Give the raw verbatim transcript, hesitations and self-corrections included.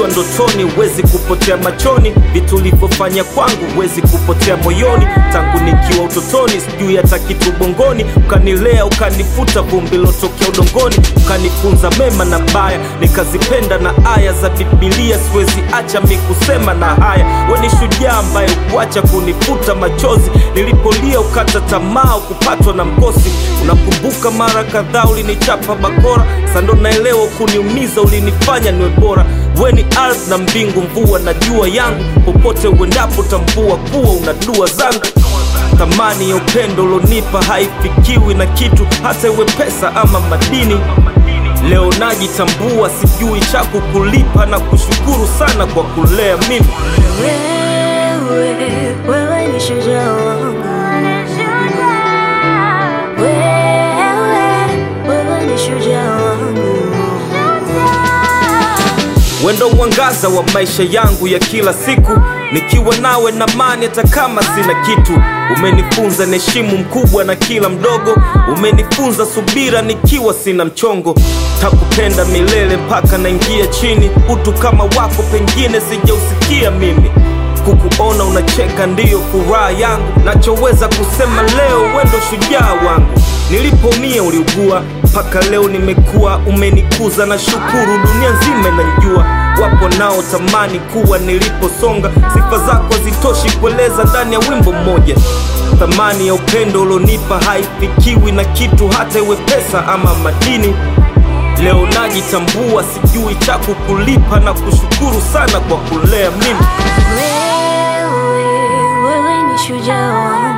ukiwa ndotoni uwezi kupotea machoni. Vitu ulivyofanya kwangu uwezi kupotea moyoni. Tangu nikiwa utotoni sijui hata kitu bongoni. Ukanilea ukanifuta vumbi lotokea udongoni. Ukanifunza mema na baya nikazipenda na aya za Biblia. Siwezi acha mi kusema na haya. We ni shujaa ambaye ukuacha kunifuta machozi. Nilipolia ukata tamaa ukupatwa na mkosi. Unakumbuka mara kadhaa ulinichapa bakora. Sando naelewa kuniumiza ulinifanya niwe bora. We ni ardhi na mbingu, mvua na jua yangu. Popote uendapo tambua kuwa unadua zangu. Thamani ya upendo ulonipa haifikiwi na kitu, hata iwe pesa ama madini. Leo najitambua sijui cha kukulipa na kushukuru sana kwa kulea mimi. Wewe, wewe ni shujaa wangu. Wendo mwangaza wa maisha yangu ya kila siku. Nikiwa nawe na amani hata kama sina kitu. Umenifunza heshima mkubwa na kila mdogo. Umenifunza subira nikiwa sina mchongo. Takupenda milele mpaka naingia chini. Utu kama wako pengine sijausikia mimi. Kukuona unacheka ndiyo furaha yangu. Nachoweza kusema leo wendo shujaa wangu. Nilipomia uliugua, mpaka leo nimekuwa. Umenikuza na shukuru, dunia nzima inanijua. Wapo nao tamani kuwa niliposonga. Sifa zako zitoshi kueleza ndani ya wimbo mmoja. Thamani ya upendo ulonipa haifikiwi na kitu, hata iwe pesa ama madini. Leo najitambua sijui cha kukulipa na kushukuru sana kwa kulea mimi. Wewe, wewe ni shujaa wangu.